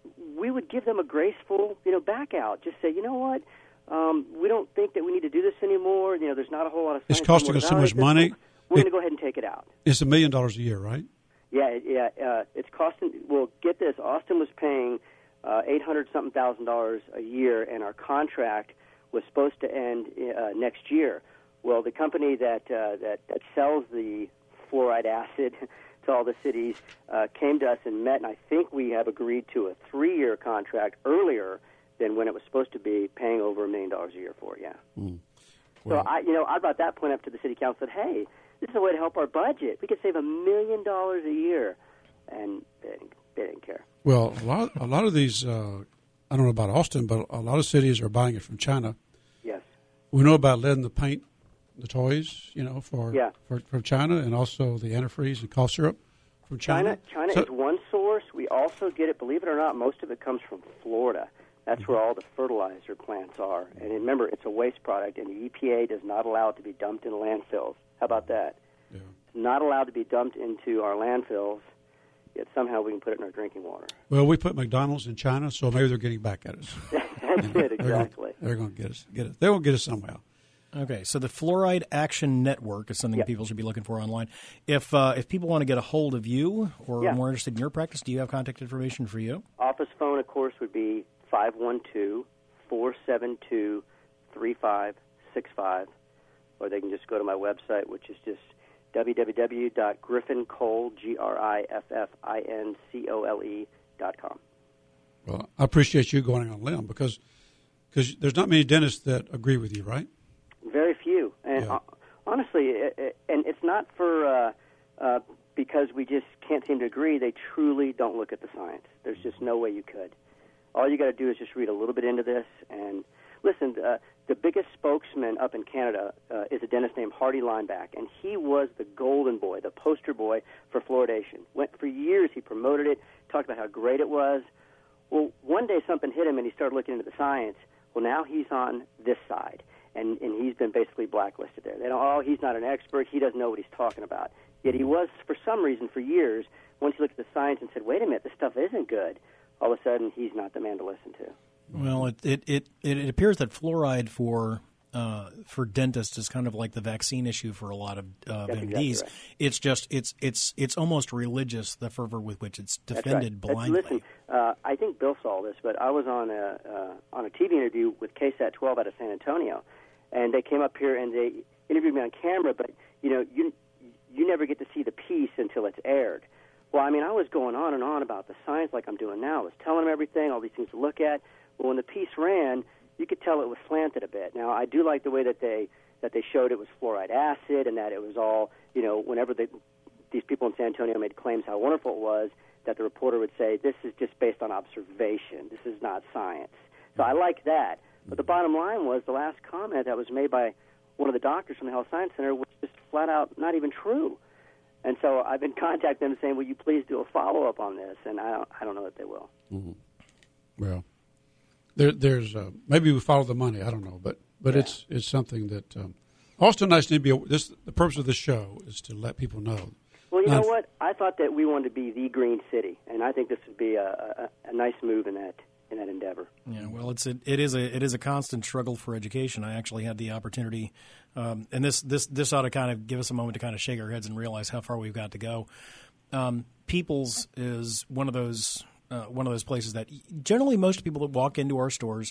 We would give them a graceful, you know, back out. Just say, you know what? Um, we don't think that we need to do this anymore. You know, there's not a whole lot of. It's science costing anymore us to so much validate this, money. so We're It- going to go ahead and take it out. It's a million dollars a year, right? Yeah, it- yeah. Uh, it's costing. Well, get this. Austin was paying uh, eight hundred something thousand dollars a year, and our contract was supposed to end uh, next year. Well, the company that uh, that that sells the fluoride acid to all the cities uh, came to us and met, and I think we have agreed to a three-year contract earlier than when it was supposed to be, paying over a million dollars a year for. Yeah. Mm. So Well- I, you know, I brought that point up to the city council. Said, hey, this is a way to help our budget. We could save a million dollars a year, and they didn't, they didn't care. Well, a lot, a lot of these, uh, I don't know about Austin, but a lot of cities are buying it from China. Yes. We know about lead in the paint, the toys, you know, for, Yeah. for, from China, and also the antifreeze and cough syrup from China. China, China So- is one source. We also get it. Believe it or not, most of it comes from Florida. That's where all the fertilizer plants are. And remember, it's a waste product, and the E P A does not allow it to be dumped in landfills. How about that? Yeah. It's not allowed to be dumped into our landfills, yet somehow we can put it in our drinking water. Well, we put McDonald's in China, so maybe they're getting back at us. That's it, exactly. They're going to get us. Get it. They will get us somehow. Okay, so the Fluoride Action Network is something Yeah. people should be looking for online. If uh, if people want to get a hold of you or Yeah. are more interested in your practice, do you have contact information for you? Office phone, of course, would be five one two, four seven two, three five six five, or they can just go to my website, which is just w w w dot griffin cole, G R I F F I N C O L E, dot com. Well, I appreciate you going on a limb because because there's not many dentists that agree with you, right? Very few. And Yeah. uh, honestly, it, it, and it's not for uh, uh, because we just can't seem to agree. They truly don't look at the science. There's just no way you could. All you got to do is just read a little bit into this. And listen, uh, the biggest spokesman up in Canada uh, is a dentist named Hardy Lineback, and he was the golden boy, the poster boy for fluoridation. Went for years. He promoted it, talked about how great it was. Well, one day something hit him, and he started looking into the science. Well, now he's on this side, and, and he's been basically blacklisted there. They know, oh, he's not an expert. He doesn't know what he's talking about. Yet he was, for some reason, for years, once he looked at the science and said, wait a minute, this stuff isn't good, all of a sudden he's not the man to listen to. Well, it it, it, it appears that fluoride for uh, for dentists is kind of like the vaccine issue for a lot of uh, That's M Ds. exactly right. It's just it's it's it's almost religious, the fervor with which it's defended That's right. blindly. Listen, uh, I think Bill saw this, but I was on a uh, on a T V interview with K SAT twelve out of San Antonio, and they came up here and they interviewed me on camera. But you know, you you never get to see the piece until it's aired. Well, I mean, I was going on and on about the science like I'm doing now. I was telling them everything, all these things to look at. Well, when the piece ran, you could tell it was slanted a bit. Now, I do like the way that they that they showed it was fluoride acid, and that it was all, you know, whenever they, these people in San Antonio made claims how wonderful it was, that the reporter would say, this is just based on observation. This is not science. So I like that. But the bottom line was the last comment that was made by one of the doctors from the Health Science Center was just flat out not even true. And so I've been contacting them saying, will you please do a follow-up on this? And I don't, I don't know that they will. Mm-hmm. Well, there, there's uh, maybe we follow the money. I don't know, but but yeah. it's it's something that um, Austin Nice need to be. This the purpose of this show is to let people know. Well, you now, know what? I thought that we wanted to be the green city, and I think this would be a, a, a nice move in that in that endeavor. Yeah, well, it's a, it is a it is a constant struggle for education. I actually had the opportunity, um, and this this this ought to kind of give us a moment to kind of shake our heads and realize how far we've got to go. Um, People's is one of those uh, one of those places that generally most people that walk into our stores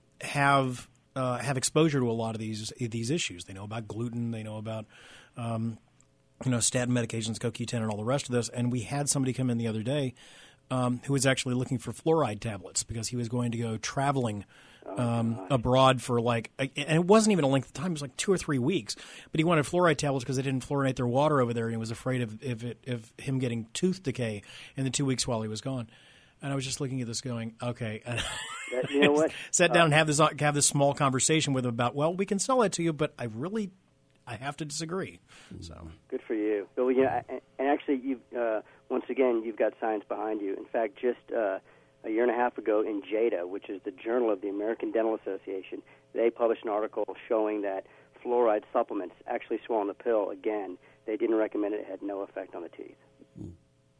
have uh, have exposure to a lot of these these issues. They know about gluten. They know about um, you know statin medications, Co Q ten, and all the rest of this. And we had somebody come in the other day. Um, who was actually looking for fluoride tablets because he was going to go traveling um, abroad for like, and it wasn't even a length of time, it was like two or three weeks. But he wanted fluoride tablets because they didn't fluorinate their water over there, and he was afraid of if it, of him getting tooth decay in the two weeks while he was gone. And I was just looking at this, going, okay. And that, you know what? Sat down uh, and have this have this small conversation with him about, well, we can sell that to you, but I really. I have to disagree. So good for you, Bill. You know, and, and actually, you uh, once again, you've got science behind you. In fact, just uh, a year and a half ago in JADA, which is the Journal of the American Dental Association, they published an article showing that fluoride supplements actually swallow the pill again. They didn't recommend it; it had no effect on the teeth. Mm.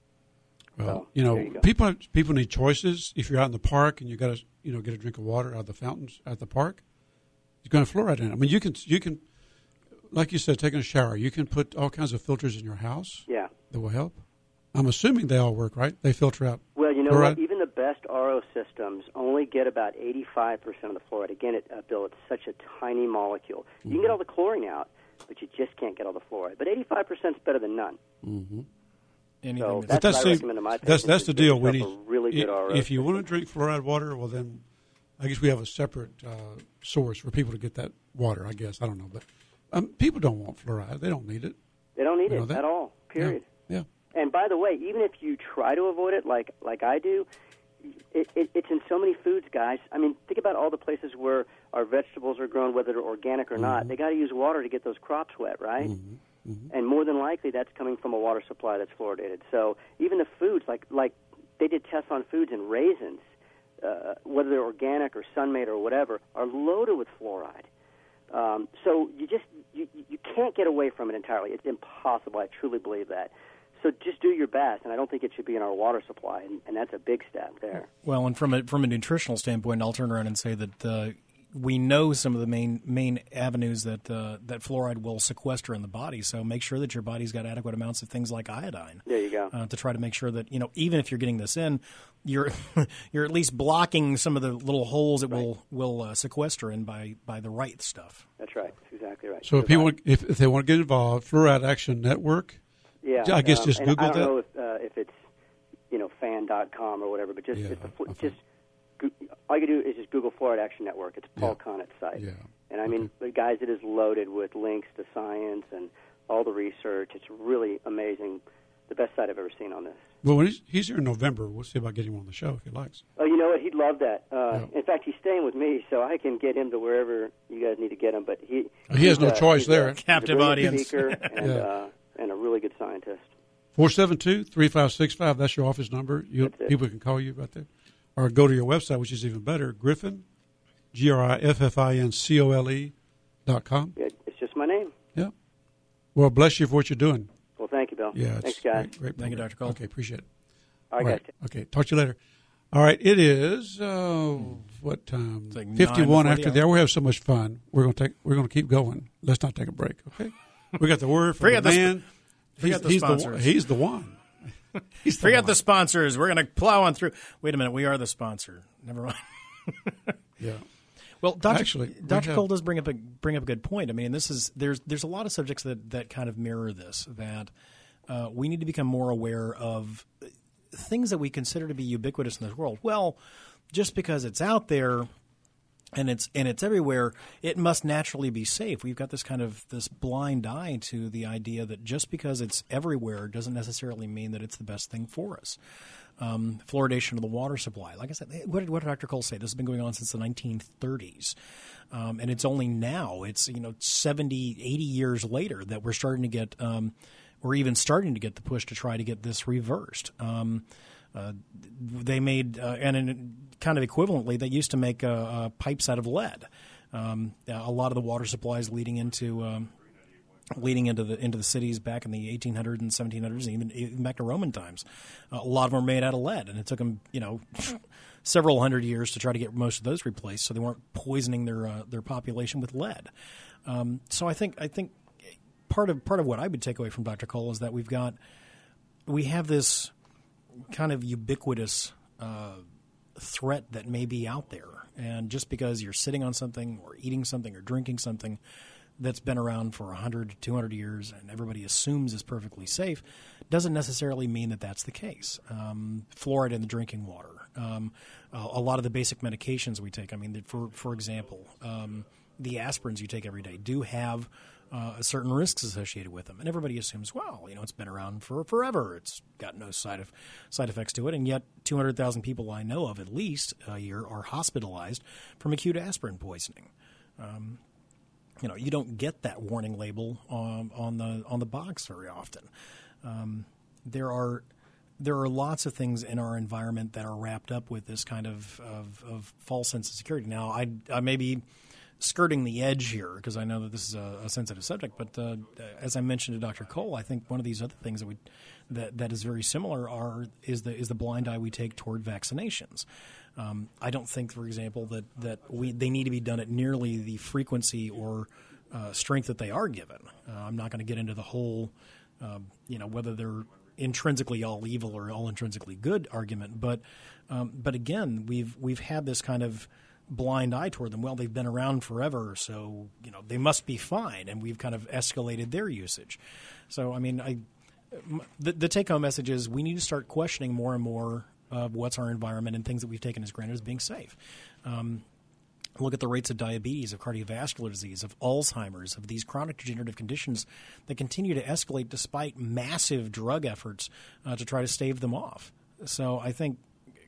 Well, so, you know, you people people need choices. If you're out in the park and you got to, you know, get a drink of water out of the fountains at the park, you're going to fluoride in it. I mean, you can you can. Like you said, taking a shower, you can put all kinds of filters in your house. Yeah. That will help. I'm assuming they all work, right? They filter out. Well, you know fluoride? what? Even the best R O systems only get about eighty-five percent of the fluoride. Again, it, uh, Bill, it's such a tiny molecule. You mm-hmm. can get all the chlorine out, but you just can't get all the fluoride. But eighty-five percent is better than none. Mm-hmm. So that's, that's what I the, recommend to my patients. That's, that's the deal. We need, a really good if, R O if you system. want to drink fluoride water, well, then I guess we have a separate uh, source for people to get that water, I guess. I don't know. But um, people don't want fluoride. They don't need it. They don't need you it know that? at all, period. Yeah. yeah. And by the way, even if you try to avoid it like like I do, it, it, it's in so many foods, guys. I mean, think about all the places where our vegetables are grown, whether they're organic or mm-hmm. not. They got to use water to get those crops wet, right? Mm-hmm. Mm-hmm. And more than likely, that's coming from a water supply that's fluoridated. So even the foods, like like they did tests on foods and raisins, uh, whether they're organic or sun-made or whatever, are loaded with fluoride. Um, so you just you, you can't get away from it entirely. It's impossible. I truly believe that. So just do your best, and I don't think it should be in our water supply, and, and that's a big step there. Well, and from a from a nutritional standpoint, I'll turn around and say that uh, we know some of the main main avenues that uh, that fluoride will sequester in the body. So make sure that your body's got adequate amounts of things like iodine. There you go. Uh, to try to make sure that, you know, even if you're getting this in, you're you're at least blocking some of the little holes it right. will will uh, sequester in by, by the right stuff. That's right. That's exactly right. So if people want, if, if they want to get involved, Fluoride Action Network. Yeah, I guess um, just and Google I don't that. know if uh, if it's you know fan dot com or whatever, but just yeah, just, the, okay. just go, all you do is just Google Fluoride Action Network. It's Paul yeah. Connett's site. Yeah. And I mean, okay. guys, it is loaded with links to science and all the research. It's really amazing. The best site I've ever seen on this. Well, when he's, he's here in November, we'll see about getting him on the show if he likes. Oh, you know what? He'd love that. Uh, yeah. In fact, he's staying with me, so I can get him to wherever you guys need to get him. But he he has no uh, choice there. A, Captive a audience. Speaker and, yeah. uh, and a really good scientist. four seven two, three five six five, that's your office number. You, people can call you right there. Or go to your website, which is even better, Griffin, G R I F F I N C O L E dot com. Yeah, it's just my name. Yeah. Well, bless you for what you're doing. Well, thank you, Bill. Yeah, Thanks, guys. Great, great thank you, Doctor Cole. Okay, appreciate it. All right, All right. guys. Okay, talk to you later. All right, it is uh, what time? like fifty-one nine after before the the hour. We have so much fun. We're going to take. We're going to keep going. Let's not take a break. Okay. We got the word from Forget the the sp- man. forget the he's, he's sponsors. The, he's the one. He's the Forget one. the sponsors. We're going to plow on through. Wait a minute. We are the sponsor. Never mind. Yeah. Well, Doctor Actually, we Doctor have- Cole does bring up a bring up a good point. I mean, this is there's there's a lot of subjects that, that kind of mirror this. That uh, we need to become more aware of things that we consider to be ubiquitous in this world. Well, just because it's out there and it's and it's everywhere, it must naturally be safe. We've got this kind of this blind eye to the idea that just because it's everywhere doesn't necessarily mean that it's the best thing for us. Um, fluoridation of the water supply. Like I said, what did, what did Doctor Cole say? This has been going on since the nineteen thirties. Um, and it's only now, it's, you know, seventy, eighty years later that we're starting to get, um, we're even starting to get the push to try to get this reversed. Um, uh, they made, uh, and in, kind of equivalently, they used to make uh, uh, pipes out of lead. Um, a lot of the water supplies leading into um, leading into the into the cities back in the eighteen hundreds and seventeen hundreds, and even, even back to Roman times. Uh, a lot of them were made out of lead, and it took them, you know, several hundred years to try to get most of those replaced, so they weren't poisoning their uh, their population with lead. Um, so I think I think part of part of what I would take away from Doctor Cole is that we've got we have this kind of ubiquitous uh, threat that may be out there, and just because you're sitting on something or eating something or drinking something that's been around for one hundred, two hundred years and everybody assumes is perfectly safe doesn't necessarily mean that that's the case. Um, fluoride in the drinking water. Um, a, a lot of the basic medications we take, I mean, for, for example, um, the aspirins you take every day do have uh, certain risks associated with them. And everybody assumes, well, you know, it's been around for forever. It's got no side, of, side effects to it. And yet two hundred thousand people I know of at least a year are hospitalized from acute aspirin poisoning. Um, You know, you don't get that warning label um, on the on the box very often. Um, there are there are lots of things in our environment that are wrapped up with this kind of, of, of false sense of security. Now, I, I may be skirting the edge here because I know that this is a, a sensitive subject, but uh, as I mentioned to Doctor Cole, I think one of these other things that we that, that is very similar are is the is the blind eye we take toward vaccinations. Um, I don't think, for example, that, that we they need to be done at nearly the frequency or uh, strength that they are given. Uh, I'm not going to get into the whole, uh, you know, whether they're intrinsically all evil or all intrinsically good argument. But um, but again, we've we've had this kind of blind eye toward them. Well, they've been around forever, so you know they must be fine, and we've kind of escalated their usage. So I mean, I the, the take-home message is we need to start questioning more and more of what's our environment and things that we've taken as granted as being safe. Um, look at the rates of diabetes, of cardiovascular disease, of Alzheimer's, of these chronic degenerative conditions that continue to escalate despite massive drug efforts uh, to try to stave them off. So I think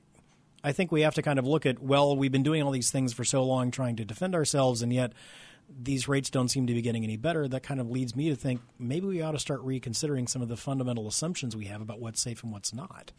I think we have to kind of look at, well, we've been doing all these things for so long trying to defend ourselves, and yet these rates don't seem to be getting any better. That kind of leads me to think maybe we ought to start reconsidering some of the fundamental assumptions we have about what's safe and what's not.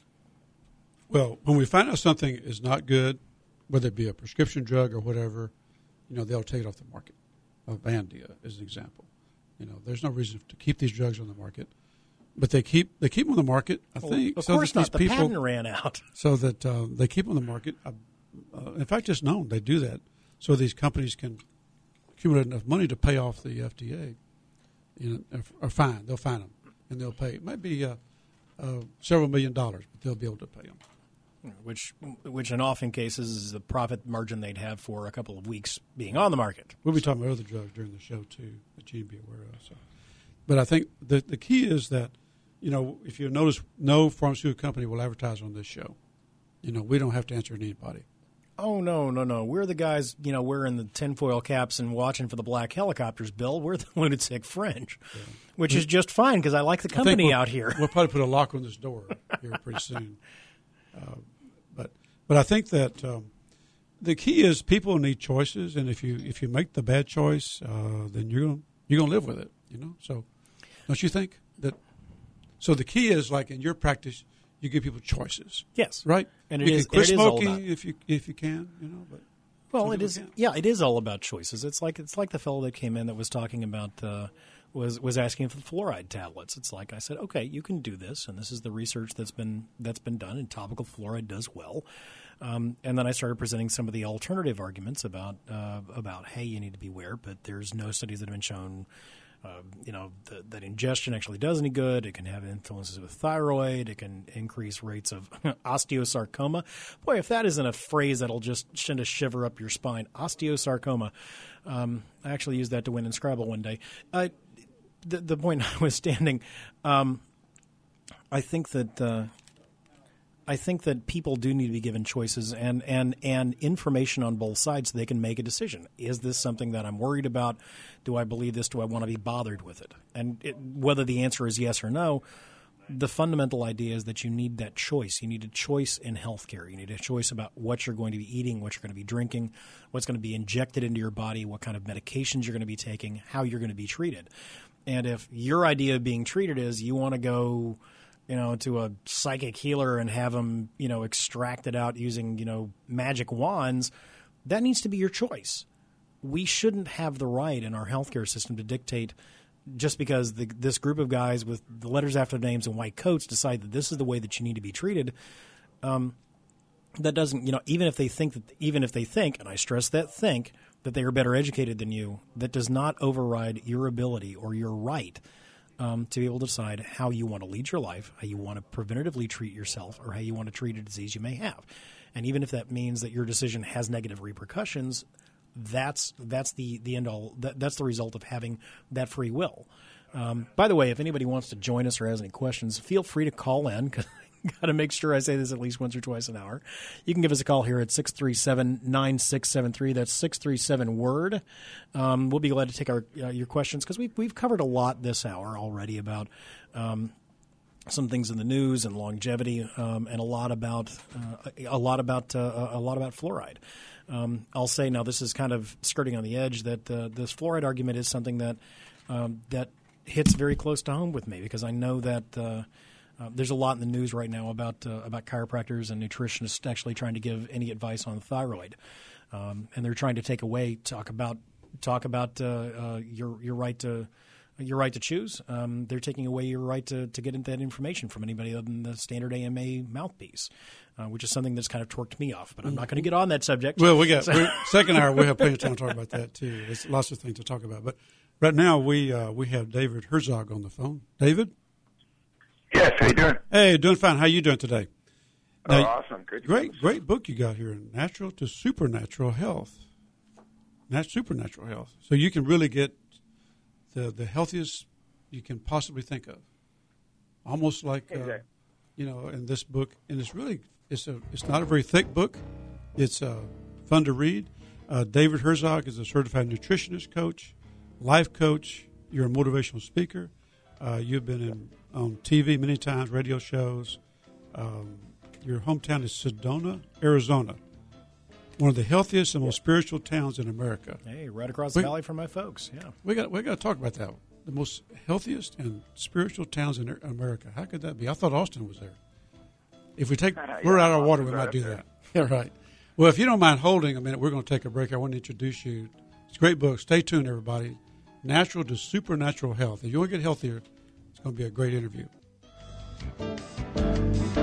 Well, when we find out something is not good, whether it be a prescription drug or whatever, you know, they'll take it off the market. Uh, Vandia is an example. You know, there's no reason to keep these drugs on the market, but they keep they keep them on the market. I Well, think of so course that not. these The people, patent ran out. so that uh, they keep them on the market. Uh, uh, in fact, it's known they do that so these companies can accumulate enough money to pay off the F D A. You know, or fine, they'll fine them and they'll pay. It might be uh, uh, several million dollars, but they'll be able to pay them. Which, which in often cases is the profit margin they'd have for a couple of weeks being on the market. We'll be talking about other drugs during the show too that you need to be aware of. So, but I think the the key is that, you know, if you notice, no pharmaceutical company will advertise on this show. You know, we don't have to answer to anybody. Oh no, no, no! We're the guys, you know, wearing the tinfoil caps and watching for the black helicopters. Bill, we're the lunatic fringe, yeah. which is just fine because I like the company we'll, out here. We'll probably put a lock on this door here pretty soon. Uh, but but I think that um, the key is people need choices, and if you if you make the bad choice, uh, then you're gonna you're gonna live with it. You know, so don't you think that? So the key is, like in your practice, you give people choices. Yes, right. And it you is can quit it is all smoking about, if you if you can. You know, but well, it is. Can. Yeah, it is all about choices. It's like it's like the fellow that came in that was talking about. Uh, was was asking for the fluoride tablets. It's like I said, okay, you can do this, and this is the research that's been that's been done, and topical fluoride does well. Um, and then I started presenting some of the alternative arguments about uh, about hey, you need to beware, but there's no studies that have been shown. Uh, you know, th- that ingestion actually does any good. It can have influences with thyroid. It can increase rates of osteosarcoma. Boy, if that isn't a phrase that'll just send a shiver up your spine. Osteosarcoma. Um, I actually used that to win in Scrabble one day. Uh, the, the point notwithstanding, um, I think that uh, I think that people do need to be given choices and, and, and information on both sides so they can make a decision. Is this something that I'm worried about? Do I believe this? Do I want to be bothered with it? And it, whether the answer is yes or no, the fundamental idea is that you need that choice. You need a choice in healthcare. You need a choice about what you're going to be eating, what you're going to be drinking, what's going to be injected into your body, what kind of medications you're going to be taking, how you're going to be treated. And if your idea of being treated is you want to go – you know, to a psychic healer and have them, you know, extract it out using, you know, magic wands, that needs to be your choice. We shouldn't have the right in our healthcare system to dictate just because the, this group of guys with the letters after their names and white coats decide that this is the way that you need to be treated. Um, that doesn't, you know, even if they think that, even if they think, and I stress that think, that they are better educated than you, that does not override your ability or your right Um, to be able to decide how you want to lead your life, how you want to preventatively treat yourself, or how you want to treat a disease you may have. And even if that means that your decision has negative repercussions, that's that's the, the end all. That, that's the result of having that free will. Um, by the way, if anybody wants to join us or has any questions, feel free to call in, because got to make sure I say this at least once or twice an hour. You can give us a call here at six three seven, nine six seven three. That's six three seven, word. Um, we'll be glad to take our uh, your questions, because we've, we've covered a lot this hour already about um, some things in the news and longevity, um, and a lot about uh, a lot about uh, a lot about fluoride. Um, I'll say now, this is kind of skirting on the edge, that uh, this fluoride argument is something that um, that hits very close to home with me, because I know that uh, Uh, there's a lot in the news right now about uh, about chiropractors and nutritionists actually trying to give any advice on thyroid, um, and they're trying to take away talk about talk about uh, uh, your your right to your right to choose. Um, they're taking away your right to, to get into that information from anybody other than the standard A M A mouthpiece, uh, which is something that's kind of torqued me off. But I'm not going to get on that subject. Well, we got we, second hour. We have plenty of time to talk about that too. There's lots of things to talk about. But right now we uh, we have David Herzog on the phone. David. Yes, how you doing? Hey, doing fine. How you doing today? Oh, now, awesome. Good. Great, great book you got here, Natural to Supernatural Health. Nat- supernatural Health. So you can really get the the healthiest you can possibly think of. Almost like, exactly. uh, you know, in this book, and it's really, it's a, it's not a very thick book. It's uh, fun to read. Uh, David Herzog is a certified nutritionist coach, life coach. You're a motivational speaker. Uh, you've been in, on T V many times, radio shows. Um, your hometown is Sedona, Arizona, one of the healthiest and most spiritual towns in America. Hey, right across the we, valley from my folks. Yeah, we got we got to talk about that. The most healthiest and spiritual towns in America. How could that be? I thought Austin was there. If we take yeah, we're out of water, we right might do there. that. Yeah, right. Well, if you don't mind holding a minute, we're going to take a break. I want to introduce you. It's a great book. Stay tuned, everybody. Natural to Supernatural Health. If you want to get healthier, it's going to be a great interview.